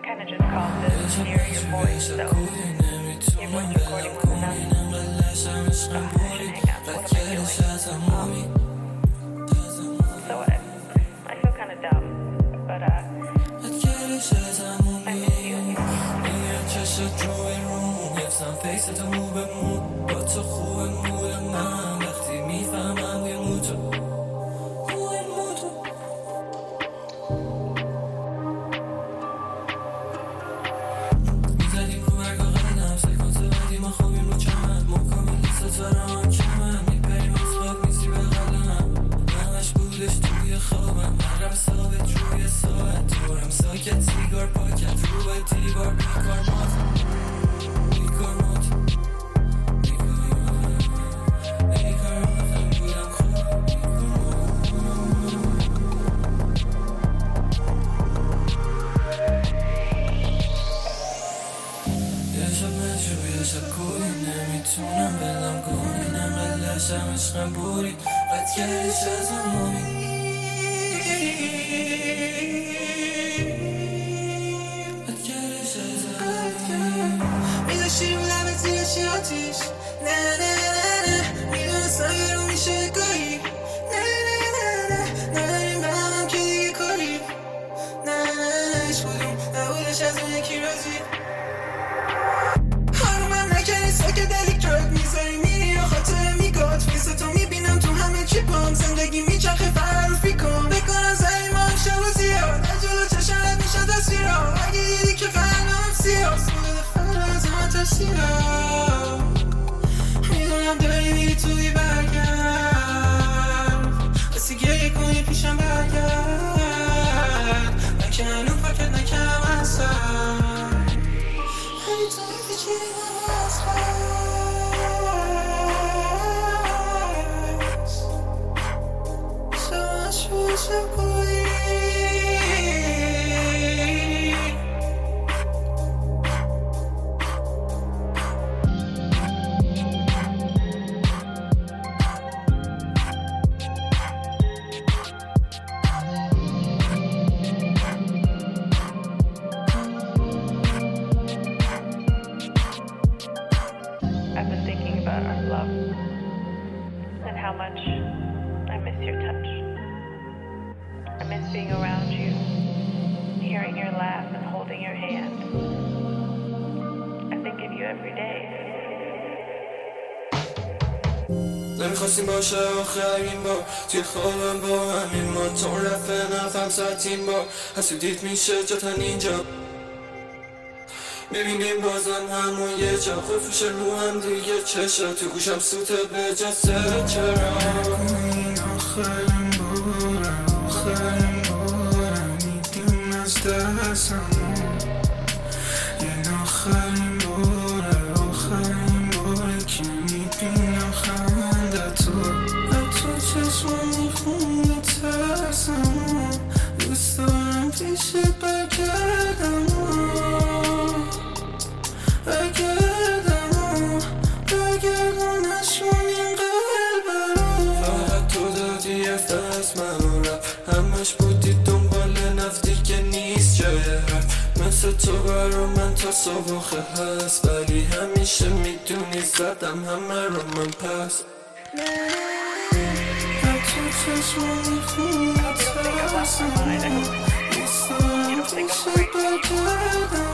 kind of just called this Hear Your Voice, so your voice recording was enough. I should hang out. What am I doing? So I feel kind of dumb, but I miss you. نمیتونم بلم کنی نمه لشم عشقم بورید قد گریش از همونی میداشتی رو لبت زیرشی آتیش نه نه نه نه میدونستم یه رو میشه گاهی نه نه نه نه نداریم به همم که دیگه کاری نه نه نه هیچ کدوم نبودش از اون یکی رازی حرومم نکنی ساکدلیک دراگ میذاری میری یا خاطر میگات فیستو میبینم تو همه چیپام زندگی میچرخه فرارفی کن بکنم زلیمان شب و زیاد نجلو چشمت میشه تصویرا اگه دیدی که قلبم سیاه سوده فراز من تشتیرم میدونم داری میری توی برگرد بسی گریه کنی پیشم برگرد من که هنو پاکت نکرم اصلا هنی تو میفیچی من اصلا شب کنی I've been thinking about our love and how much I miss your touch. I miss being around you, hearing your laugh and holding your hand. I think of you every day. نمیخواستیم باشه آخرین بار توی خوابم با همین ما تون رفت نفهم ساعتین با حسودیت میشه جاتن اینجا میبینیم بازم همون یه جا خفوش رو هم دیگه چشا تو گوشم سوته به جا سر چرا این آخرین بارم میدیم از دستم این آخرین باره که میبینم خنده تو چشمم میخونه ترسم دوست دارم پیشت برگردم نشون این قلب فقط تو دادی دست من رفت همش بودی دنبال نفتی که نیست جای رفت مثل تو برا من تا سابقه هست ولی همیشه میدونی زدم همه رو من پس تو چشم میخونه ترسم دوست دارم پیشت برگردم